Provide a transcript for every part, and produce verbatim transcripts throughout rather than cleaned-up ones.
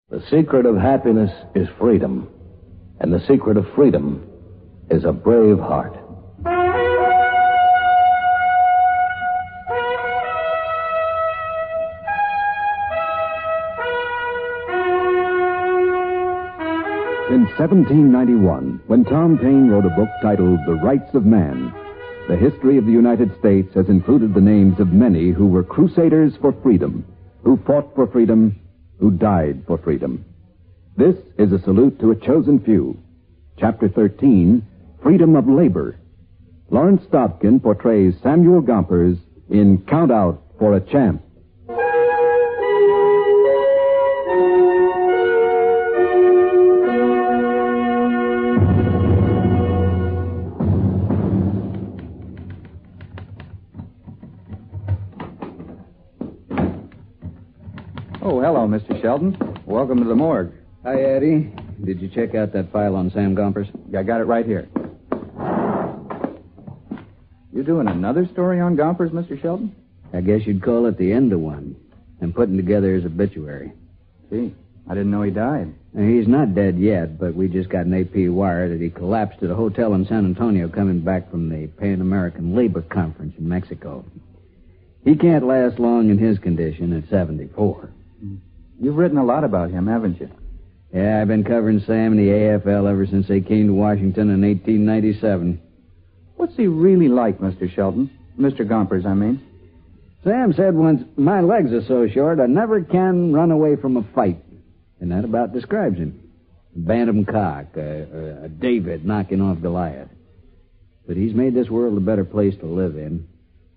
The secret of happiness is freedom, and the secret of freedom is a brave heart. In seventeen ninety-one, when Tom Paine wrote a book titled The Rights of Man, the history of the United States has included the names of many who were crusaders for freedom, who fought for freedom, who died for freedom. This is a salute to a chosen few. Chapter thirteen, Freedom of Labor. Lawrence Dobkin portrays Samuel Gompers in Count Out for a Champ. Oh, hello, Mister Sheldon. Welcome to the morgue. Hi, Eddie. Did you check out that file on Sam Gompers? I got it right here. You doing another story on Gompers, Mister Sheldon? I guess you'd call it the end of one. I'm putting together his obituary. Gee, I didn't know he died. Now, he's not dead yet, but we just got an A P wire that he collapsed at a hotel in San Antonio coming back from the Pan American Labor Conference in Mexico. He can't last long in his condition at seventy-four. You've written a lot about him, haven't you? Yeah, I've been covering Sam and the A F L ever since they came to Washington in eighteen ninety-seven. What's he really like, Mister Sheldon? Mister Gompers, I mean. Sam said once, my legs are so short I never can run away from a fight. And that about describes him. A bantam cock, a, a David knocking off Goliath. But he's made this world a better place to live in.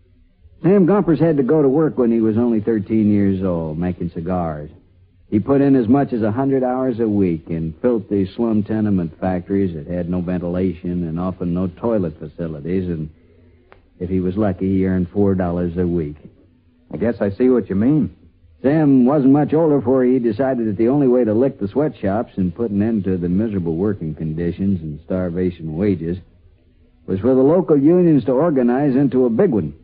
Sam Gompers had to go to work when he was only thirteen years old, making cigars. He put in as much as a hundred hours a week in filthy slum tenement factories that had no ventilation and often no toilet facilities, and if he was lucky, he earned four dollars a week. I guess I see what you mean. Sam wasn't much older before he decided that the only way to lick the sweatshops and put an end to the miserable working conditions and starvation wages was for the local unions to organize into a big one.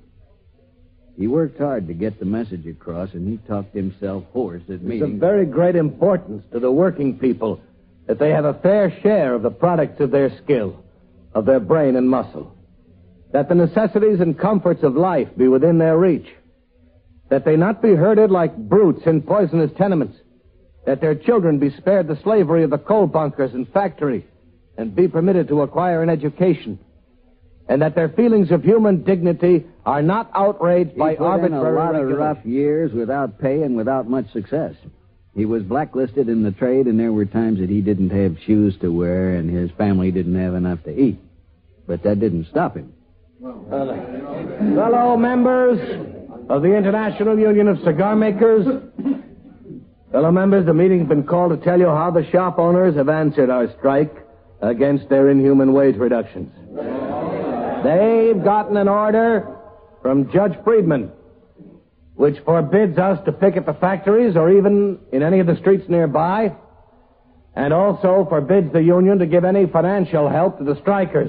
He worked hard to get the message across, and he talked himself hoarse at meetings. It's of very great importance to the working people that they have a fair share of the products of their skill, of their brain and muscle, that the necessities and comforts of life be within their reach, that they not be herded like brutes in poisonous tenements, that their children be spared the slavery of the coal bunkers and factory, and be permitted to acquire an education, and that their feelings of human dignity are not outraged by he put arbitrary in a lot of regulation. rough years without pay and without much success. He was blacklisted in the trade, and there were times that he didn't have shoes to wear and his family didn't have enough to eat. But that didn't stop him. Fellow members of the International Union of Cigar Makers, fellow members, the meeting's been called to tell you how the shop owners have answered our strike against their inhuman wage reductions. They've gotten an order from Judge Friedman, which forbids us to picket the factories or even in any of the streets nearby, and also forbids the union to give any financial help to the strikers.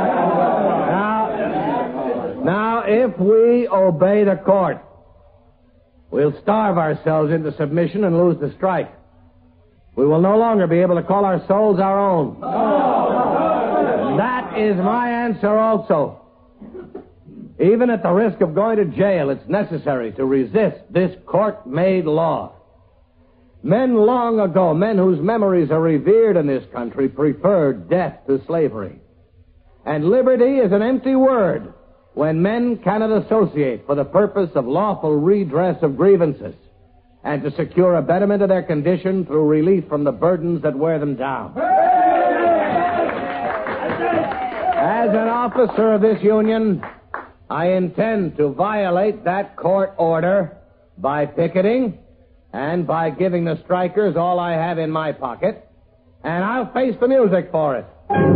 Now, now, if we obey the court, we'll starve ourselves into submission and lose the strike. We will no longer be able to call our souls our own. That is my answer also. Even at the risk of going to jail, it's necessary to resist this court-made law. Men long ago, men whose memories are revered in this country, preferred death to slavery. And liberty is an empty word when men cannot associate for the purpose of lawful redress of grievances and to secure a betterment of their condition through relief from the burdens that wear them down. As an officer of this union, I intend to violate that court order by picketing and by giving the strikers all I have in my pocket, and I'll face the music for it.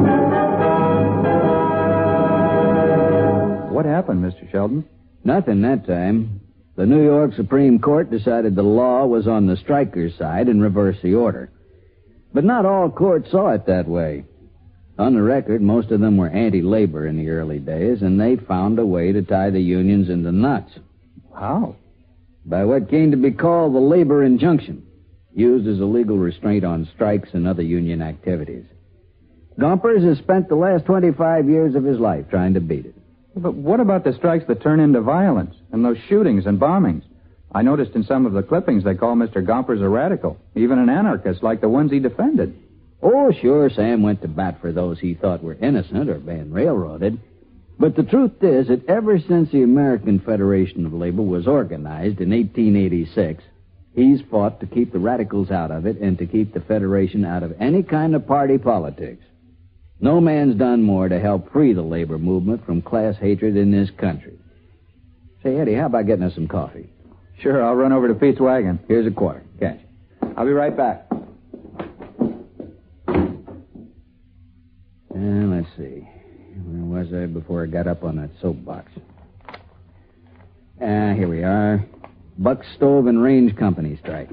What happened, Mister Sheldon? Nothing that time. The New York Supreme Court decided the law was on the strikers' side and reversed the order. But not all courts saw it that way. On the record, most of them were anti-labor in the early days, and they found a way to tie the unions into knots. How? By what came to be called the labor injunction. used as a legal restraint on strikes and other union activities. Gompers has spent the last twenty-five years of his life trying to beat it. But what about the strikes that turn into violence and those shootings and bombings? I noticed in some of the clippings they call Mister Gompers a radical, even an anarchist like the ones he defended. Oh, sure, Sam went to bat for those he thought were innocent or being railroaded. But the truth is that ever since the American Federation of Labor was organized in eighteen eighty-six, he's fought to keep the radicals out of it and to keep the Federation out of any kind of party politics. No man's done more to help free the labor movement from class hatred in this country. Say, Eddie, how about getting us some coffee? Sure, I'll run over to Pete's wagon. Here's a quarter. Catch. I'll be right back. And let's see. Where was I before I got up on that soapbox? Ah, here we are. Buck Stove and Range Company strike.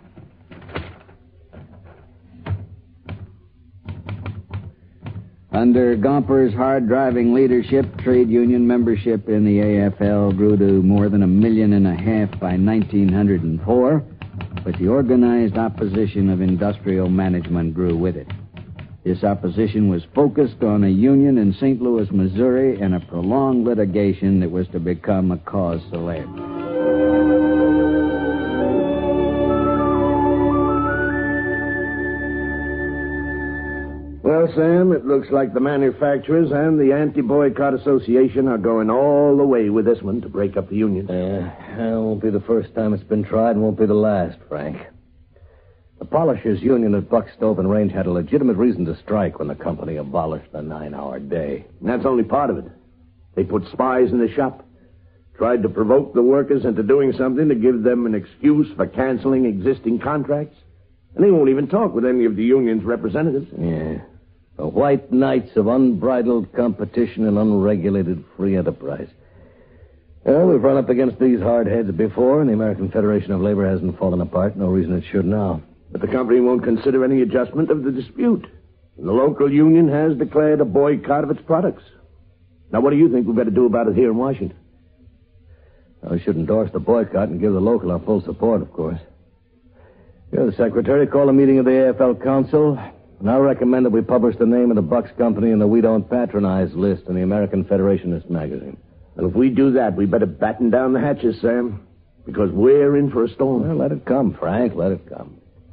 Under Gomper's hard-driving leadership, trade union membership in the A F L grew to more than a million and a half by nineteen oh four, but the organized opposition of industrial management grew with it. This opposition was focused on a union in Saint Louis, Missouri, and a prolonged litigation that was to become a cause célèbre. Well, Sam, it looks like the manufacturers and the Anti-Boycott Association are going all the way with this one to break up the union. Yeah, it won't be the first time it's been tried and won't be the last, Frank. The Polishers' Union at Buck Stove and Range had a legitimate reason to strike when the company abolished the nine-hour day. And that's only part of it. They put spies in the shop, tried to provoke the workers into doing something to give them an excuse for canceling existing contracts, and they won't even talk with any of the union's representatives. Yeah. The white knights of unbridled competition and unregulated free enterprise. Well, we've run up against these hard heads before, and the American Federation of Labor hasn't fallen apart. No reason it should now. But the company won't consider any adjustment of the dispute. And the local union has declared a boycott of its products. Now, what do you think we better do about it here in Washington? Well, we should endorse the boycott and give the local our full support, of course. You're the secretary. Call a meeting of the A F L Council. And I recommend that we publish the name of the Bucks Company in the We Don't Patronize list in the American Federationist magazine. And if we do that, we better batten down the hatches, Sam, because we're in for a storm. Well, let it come, Frank. Let it come.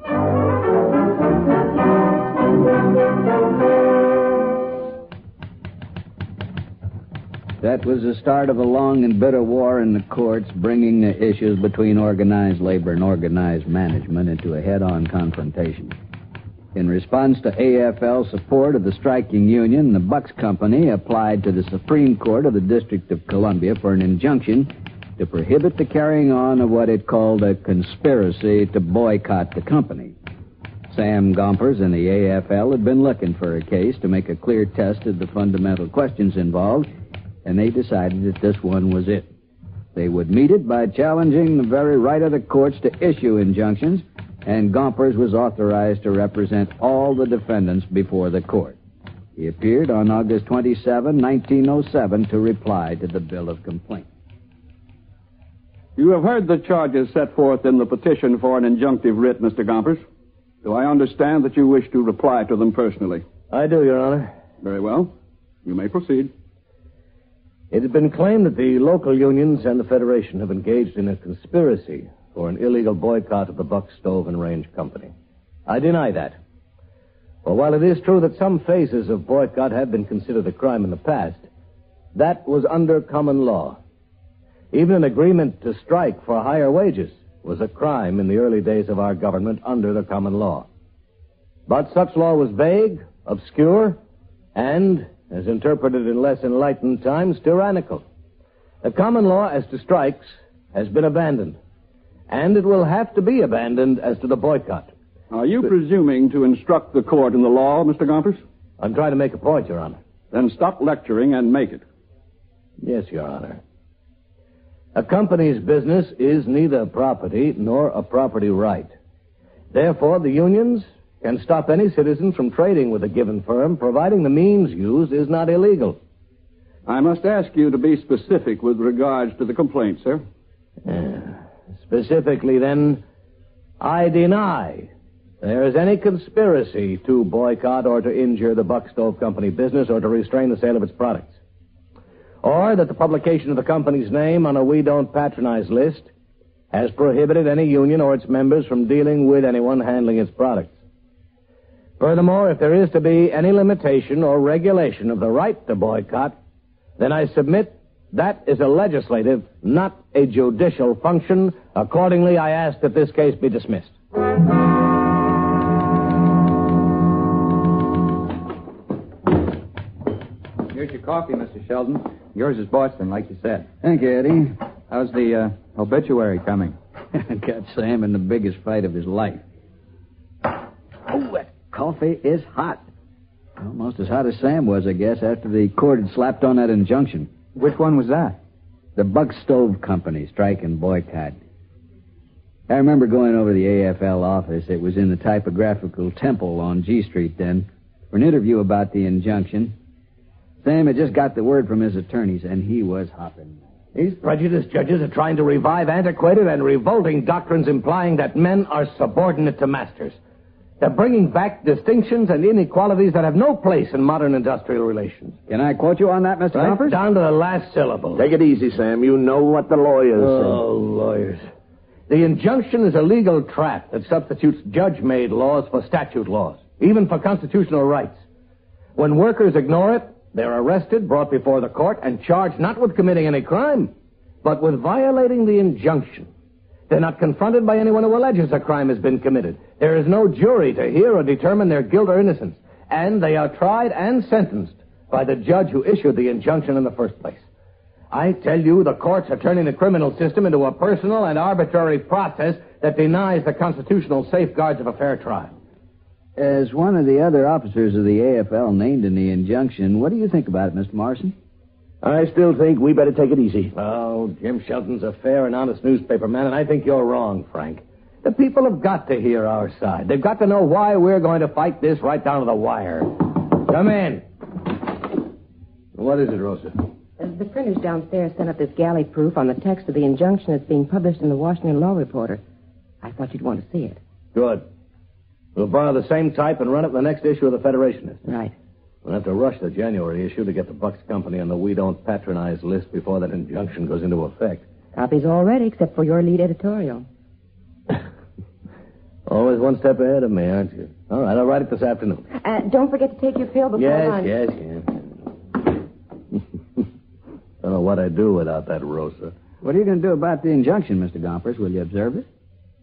That was the start of a long and bitter war in the courts, bringing the issues between organized labor and organized management into a head-on confrontation. In response to A F L support of the striking union, the Bucks Company applied to the Supreme Court of the District of Columbia for an injunction to prohibit the carrying on of what it called a conspiracy to boycott the company. Sam Gompers and the A F L had been looking for a case to make a clear test of the fundamental questions involved, and they decided that this one was it. They would meet it by challenging the very right of the courts to issue injunctions, and Gompers was authorized to represent all the defendants before the court. He appeared on August twenty-seventh, nineteen oh seven, to reply to the bill of complaint. You have heard the charges set forth in the petition for an injunctive writ, Mister Gompers. Do I understand that you wish to reply to them personally? I do, Your Honor. Very well. You may proceed. It has been claimed that the local unions and the Federation have engaged in a conspiracy for an illegal boycott of the Buck Stove and Range Company. I deny that. For while it is true that some phases of boycott have been considered a crime in the past, that was under common law. Even an agreement to strike for higher wages was a crime in the early days of our government under the common law. But such law was vague, obscure, and, as interpreted in less enlightened times, tyrannical. The common law as to strikes has been abandoned. And it will have to be abandoned as to the boycott. Are you but, presuming to instruct the court in the law, Mister Gompers? I'm trying to make a point, Your Honor. Then stop lecturing and make it. Yes, Your Honor. A company's business is neither property nor a property right. Therefore, the unions can stop any citizen from trading with a given firm, providing the means used is not illegal. I must ask you to be specific with regards to the complaint, sir. Yeah. Specifically, then, I deny there is any conspiracy to boycott or to injure the Buck Stove Company business or to restrain the sale of its products, or that the publication of the company's name on a We Don't Patronize list has prohibited any union or its members from dealing with anyone handling its products. Furthermore, if there is to be any limitation or regulation of the right to boycott, then I submit that is a legislative, not a judicial function. Accordingly, I ask that this case be dismissed. Here's your coffee, Mister Sheldon. Yours is Boston, like you said. Thank you, Eddie. How's the uh, obituary coming? Got Sam in the biggest fight of his life. Oh, that coffee is hot. Almost as hot as Sam was, I guess, after the court had slapped on that injunction. Which one was that? The Buck Stove Company strike and boycott. I remember going over to the A F L office. It was in the typographical temple on G Street then, for an interview about the injunction. Sam had just got the word from his attorneys, and he was hopping. These prejudiced judges are trying to revive antiquated and revolting doctrines implying that men are subordinate to masters. They're bringing back distinctions and inequalities that have no place in modern industrial relations. Can I quote you on that, Mister Right Gompers? down to the last syllable. Take it easy, Sam. You know what the lawyers Oh, lawyers. The injunction is a legal trap that substitutes judge-made laws for statute laws, even for constitutional rights. When workers ignore it, they're arrested, brought before the court, and charged not with committing any crime, but with violating the injunction. They're not confronted by anyone who alleges a crime has been committed. There is no jury to hear or determine their guilt or innocence. And they are tried and sentenced by the judge who issued the injunction in the first place. I tell you, the courts are turning the criminal system into a personal and arbitrary process that denies the constitutional safeguards of a fair trial. As one of the other officers of the A F L named in the injunction, what do you think about it, Mister Morrison? I still think we better take it easy. Oh, Jim Shelton's a fair and honest newspaper man, and I think you're wrong, Frank. The people have got to hear our side. They've got to know why we're going to fight this right down to the wire. Come in. What is it, Rosa? Uh, the printers downstairs sent up this galley proof on the text of the injunction that's being published in the Washington Law Reporter. I thought you'd want to see it. Good. We'll borrow the same type and run it in the next issue of the Federationist. Right. We'll have to rush the January issue to get the Bucks Company on the We Don't Patronize list before that injunction goes into effect. Copies all ready, except for your lead editorial. Always one step ahead of me, aren't you? All right, I'll write it this afternoon. Uh, don't forget to take your pill before Yes, lunch. yes, yes. Don't know what I'd do without that Rosa. What are you going to do about the injunction, Mister Gompers? Will you observe it?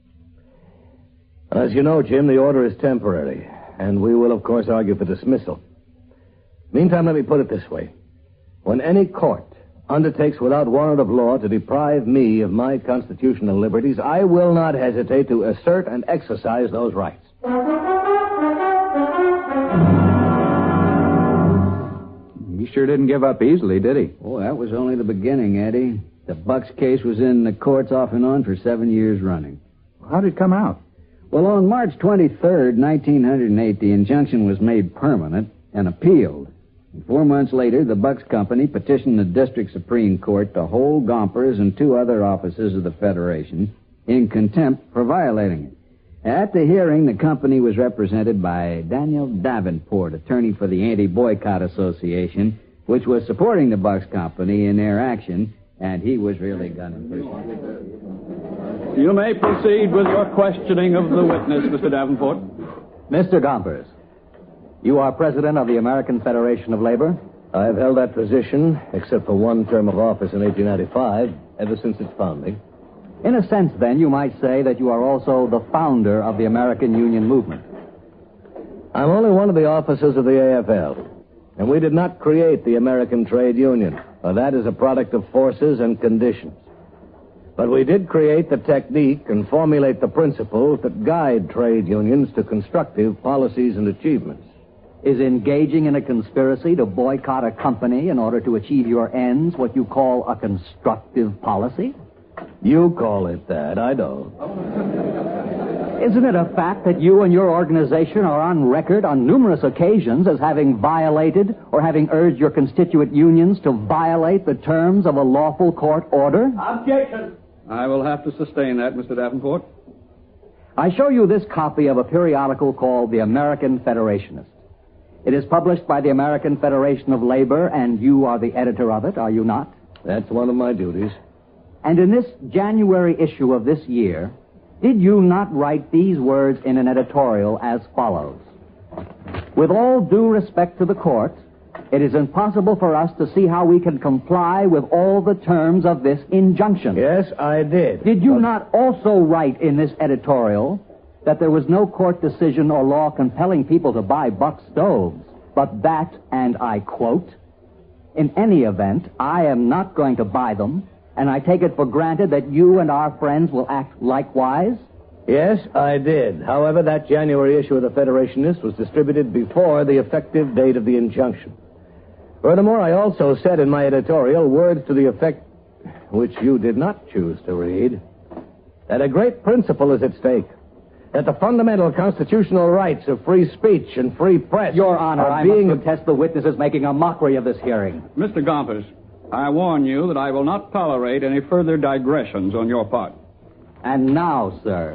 As you know, Jim, the order is temporary, and we will, of course, argue for dismissal. Meantime, let me put it this way. When any court undertakes without warrant of law to deprive me of my constitutional liberties, I will not hesitate to assert and exercise those rights. He sure didn't give up easily, did he? Oh, that was only the beginning, Eddie. The Bucks case was in the courts off and on for seven years running. How did it come out? Well, on March twenty-third, nineteen oh eight, the injunction was made permanent and appealed. And four months later, the Bucks Company petitioned the District Supreme Court to hold Gompers and two other officers of the Federation in contempt for violating it. At the hearing, the company was represented by Daniel Davenport, attorney for the Anti-Boycott Association, which was supporting the Bucks Company in their action, and he was really gunning for it. You may proceed with your questioning of the witness, Mister Davenport. Mister Gompers, you are president of the American Federation of Labor? I've held that position, except for one term of office in eighteen ninety-five, ever since its founding. In a sense, then, you might say that you are also the founder of the American Union movement. I'm only one of the officers of the A F L, and we did not create the American Trade Union, for that is a product of forces and conditions. But we did create the technique and formulate the principles that guide trade unions to constructive policies and achievements. Is engaging in a conspiracy to boycott a company in order to achieve your ends what you call a constructive policy? You call it that, I don't. Isn't it a fact that you and your organization are on record on numerous occasions as having violated or having urged your constituent unions to violate the terms of a lawful court order? Objection. I will have to sustain that, Mister Davenport. I show you this copy of a periodical called The American Federationist. It is published by the American Federation of Labor, and you are the editor of it, are you not? That's one of my duties. And in this January issue of this year, did you not write these words in an editorial as follows? With all due respect to the court, it is impossible for us to see how we can comply with all the terms of this injunction. Yes, I did. Did you But- not also write in this editorial that there was no court decision or law compelling people to buy Buck stoves, but that, and I quote, in any event, I am not going to buy them, and I take it for granted that you and our friends will act likewise? Yes, I did. However, that January issue of the Federationist was distributed before the effective date of the injunction. Furthermore, I also said in my editorial words to the effect, which you did not choose to read, that a great principle is at stake, that the fundamental constitutional rights of free speech and free press Your Honor, are I being... must protest the witnesses making a mockery of this hearing. Mister Gompers, I warn you that I will not tolerate any further digressions on your part. And now, sir,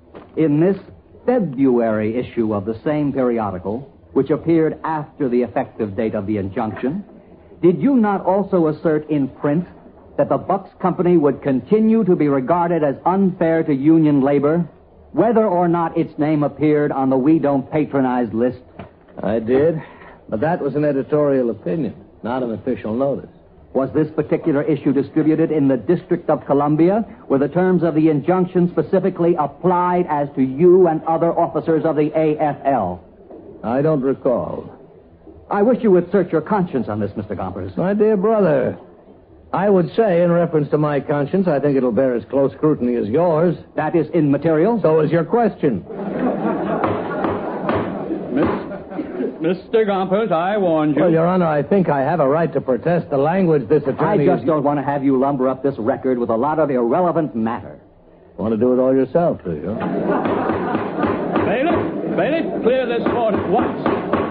in this February issue of the same periodical, which appeared after the effective date of the injunction, did you not also assert in print that the Bucks Company would continue to be regarded as unfair to union labor, whether or not its name appeared on the We Don't Patronize list? I did, but that was an editorial opinion, not an official notice. Was this particular issue distributed in the District of Columbia, where the terms of the injunction specifically applied as to you and other officers of the A F L? I don't recall. I wish you would search your conscience on this, Mister Gompers. My dear brother, I would say, in reference to my conscience, I think it'll bear as close scrutiny as yours. That is immaterial. So is your question. Mister Gompers, I warned you. Well, Your Honor, I think I have a right to protest the language this I attorney... just is... don't want to have you lumber up this record with a lot of irrelevant matter. Want to do it all yourself, do you? Bailiff, bailiff, clear this court at once.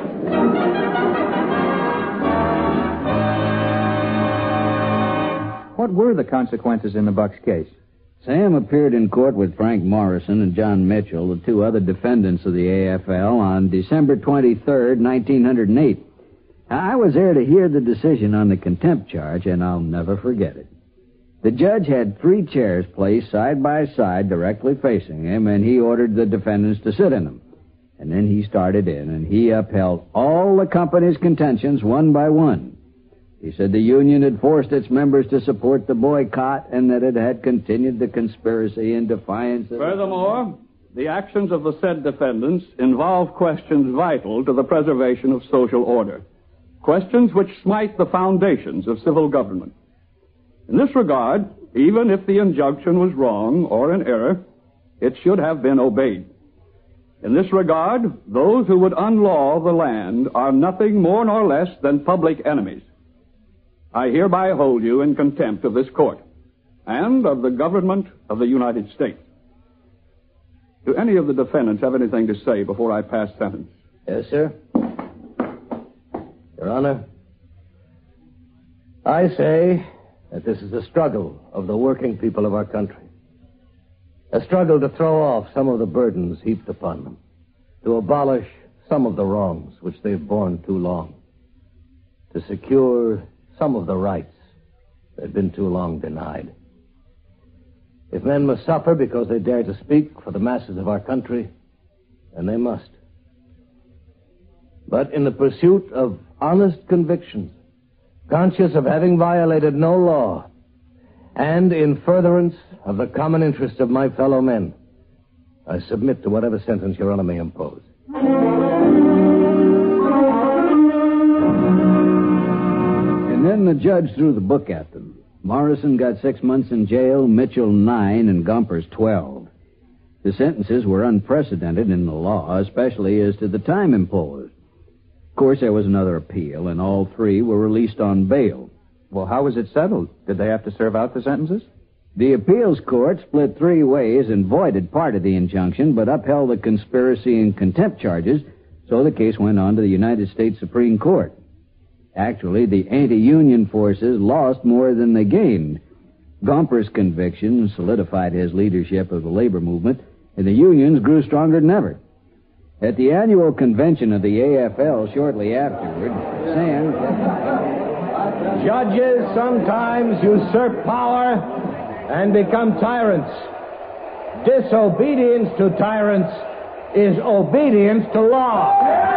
What were the consequences in the Bucks case? Sam appeared in court with Frank Morrison and John Mitchell, the two other defendants of the A F L, on December twenty-third, nineteen oh eight. I was there to hear the decision on the contempt charge, and I'll never forget it. The judge had three chairs placed side by side directly facing him, and he ordered the defendants to sit in them. And then he started in, and he upheld all the company's contentions one by one. He said the union had forced its members to support the boycott and that it had continued the conspiracy in defiance of... Furthermore, the actions of the said defendants involve questions vital to the preservation of social order, questions which smite the foundations of civil government. In this regard, even if the injunction was wrong or in error, it should have been obeyed. In this regard, those who would unlaw the land are nothing more nor less than public enemies. I hereby hold you in contempt of this court and of the government of the United States. Do any of the defendants have anything to say before I pass sentence? Yes, sir. Your Honor, I say that this is a struggle of the working people of our country. A struggle to throw off some of the burdens heaped upon them, to abolish some of the wrongs which they've borne too long, to secure some of the rights they've been too long denied. If men must suffer because they dare to speak for the masses of our country, then they must. But in the pursuit of honest convictions, conscious of having violated no law, and in furtherance of the common interests of my fellow men, I submit to whatever sentence Your Honor may impose. And then the judge threw the book at them. Morrison got six months in jail, Mitchell nine, and Gompers twelve. The sentences were unprecedented in the law, especially as to the time imposed. Of course, there was another appeal, and all three were released on bail. Well, how was it settled? Did they have to serve out the sentences? The appeals court split three ways and voided part of the injunction, but upheld the conspiracy and contempt charges, so the case went on to the United States Supreme Court. Actually, the anti-union forces lost more than they gained. Gompers' conviction solidified his leadership of the labor movement, and the unions grew stronger than ever. At the annual convention of the A F L shortly afterward, Sam kept... Judges sometimes usurp power and become tyrants. Disobedience to tyrants is obedience to law.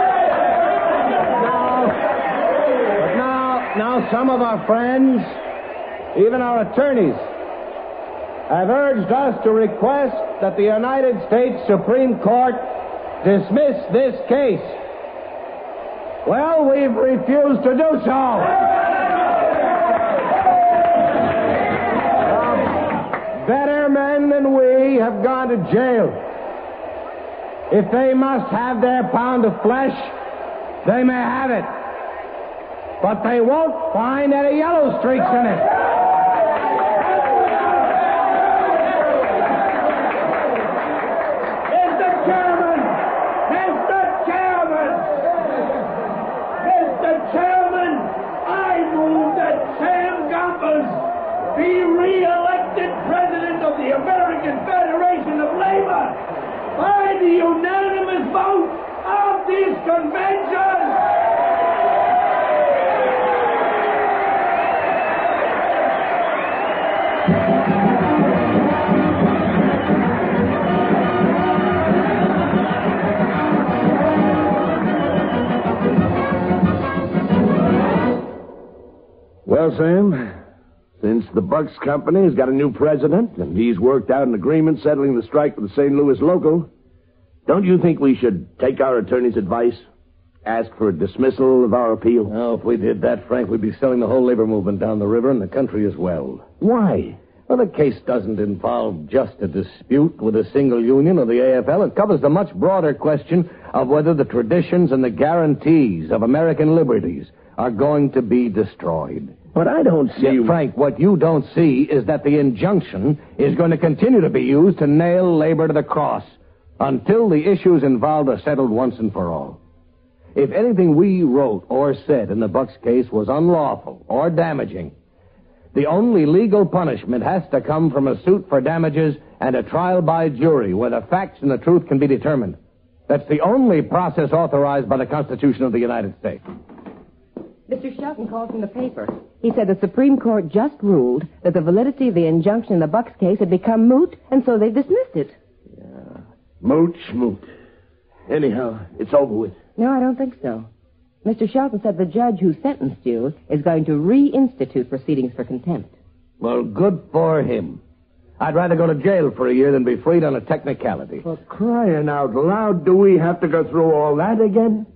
Now, but now, now some of our friends, even our attorneys, have urged us to request that the United States Supreme Court dismiss this case. Well, we've refused to do so. Uh, better men than we have gone to jail. If they must have their pound of flesh, they may have it. But they won't find any yellow streaks in it. By the unanimous vote of this convention. Well, Sam, since the Bucks Company has got a new president and he's worked out an agreement settling the strike with the Saint Louis local, don't you think we should take our attorney's advice? Ask for a dismissal of our appeal? Oh, if we did that, Frank, we'd be selling the whole labor movement down the river and the country as well. Why? Well, the case doesn't involve just a dispute with a single union or the A F L. It covers the much broader question of whether the traditions and the guarantees of American liberties are going to be destroyed. But I don't see... Yeah, Frank, what you don't see is that the injunction is going to continue to be used to nail labor to the cross until the issues involved are settled once and for all. If anything we wrote or said in the Bucks case was unlawful or damaging, the only legal punishment has to come from a suit for damages and a trial by jury where the facts and the truth can be determined. That's the only process authorized by the Constitution of the United States. Mister Shelton called from the paper. He said the Supreme Court just ruled that the validity of the injunction in the Bucks case had become moot, and so they dismissed it. Yeah. Moot, schmoot. Anyhow, it's over with. No, I don't think so. Mister Shelton said the judge who sentenced you is going to reinstitute proceedings for contempt. Well, good for him. I'd rather go to jail for a year than be freed on a technicality. For crying out loud, do we have to go through all that again?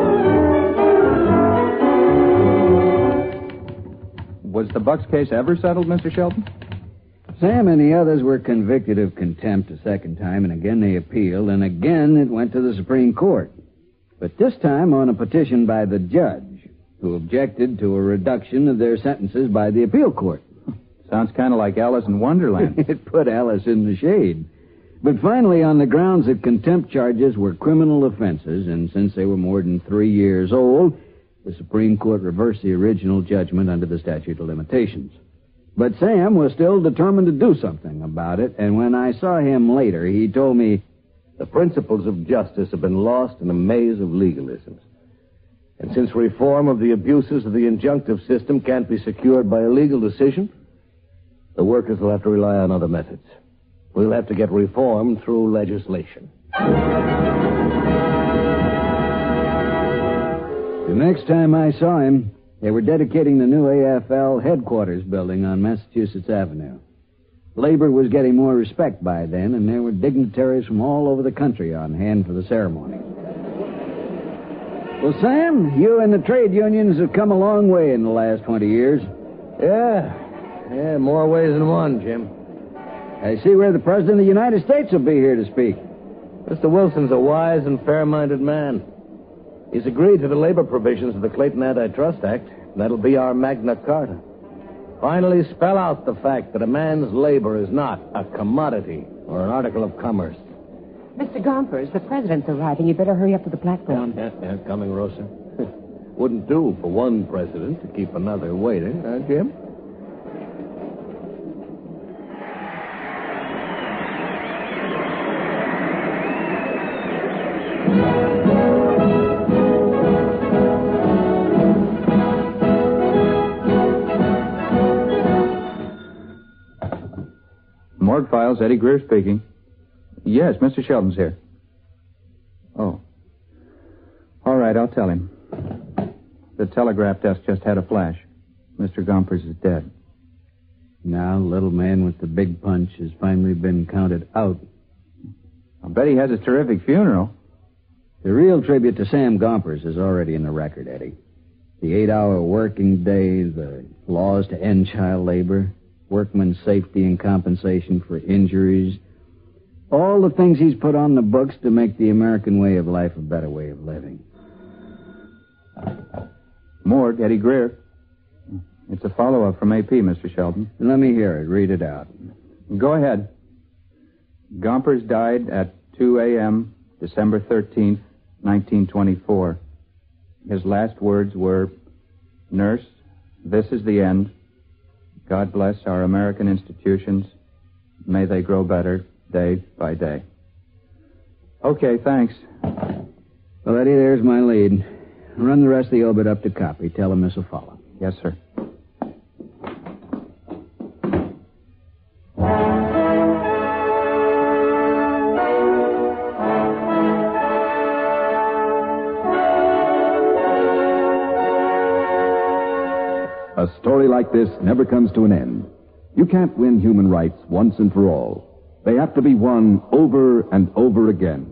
Was the Bucks case ever settled, Mister Shelton? Sam and the others were convicted of contempt a second time, and again they appealed, and again it went to the Supreme Court. But this time on a petition by the judge, who objected to a reduction of their sentences by the appeal court. Sounds kind of like Alice in Wonderland. It put Alice in the shade. But finally, on the grounds that contempt charges were criminal offenses, and since they were more than three years old, the Supreme Court reversed the original judgment under the statute of limitations. But Sam was still determined to do something about it, and when I saw him later, he told me, the principles of justice have been lost in a maze of legalisms. And since reform of the abuses of the injunctive system can't be secured by a legal decision, the workers will have to rely on other methods. We'll have to get reform through legislation. The next time I saw him, they were dedicating the new A F L headquarters building on Massachusetts Avenue. Labor was getting more respect by then, and there were dignitaries from all over the country on hand for the ceremony. Well, Sam, you and the trade unions have come a long way in the last twenty years. Yeah, yeah, more ways than one, Jim. I see where the President of the United States will be here to speak. Mister Wilson's a wise and fair-minded man. He's agreed to the labor provisions of the Clayton Antitrust Act. That'll be our Magna Carta. Finally spell out the fact that a man's labor is not a commodity or an article of commerce. Mister Gompers, the President's arriving. You better hurry up to the platform. Yeah, yeah, coming, Rosa. Wouldn't do for one president to keep another waiting, huh, Jim? Files, Eddie Greer speaking. Yes, Mister Sheldon's here. Oh. All right, I'll tell him. The telegraph desk just had a flash. Mister Gompers is dead. Now, little man with the big punch has finally been counted out. I bet he has a terrific funeral. The real tribute to Sam Gompers is already in the record, Eddie. The eight-hour working day, the laws to end child labor, workmen's safety and compensation for injuries, all the things he's put on the books to make the American way of life a better way of living. Morgue, Eddie Greer. It's a follow-up from A P, Mister Sheldon. Let me hear it. Read it out. Go ahead. Gompers died at two a.m., December thirteenth, nineteen twenty-four. His last words were, "Nurse, this is the end. God bless our American institutions. May they grow better day by day." Okay, thanks. Well, Eddie, there's my lead. Run the rest of the obit up to copy. Tell him this will follow. Yes, sir. A story like this never comes to an end. You can't win human rights once and for all. They have to be won over and over again.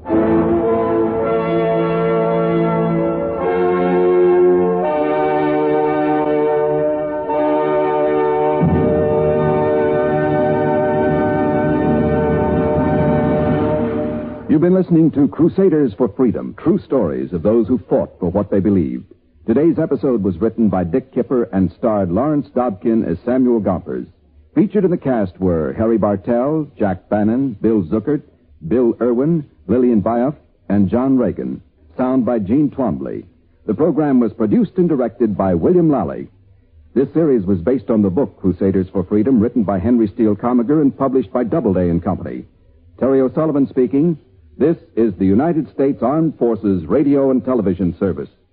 You've been listening to Crusaders for Freedom, true stories of those who fought for what they believed. Today's episode was written by Dick Kipper and starred Lawrence Dobkin as Samuel Gompers. Featured in the cast were Harry Bartell, Jack Bannon, Bill Zuckert, Bill Irwin, Lillian Buyoff, and John Reagan. Sound by Gene Twombly. The program was produced and directed by William Lally. This series was based on the book Crusaders for Freedom, written by Henry Steele Commager and published by Doubleday and Company. Terry O'Sullivan speaking. This is the United States Armed Forces Radio and Television Service.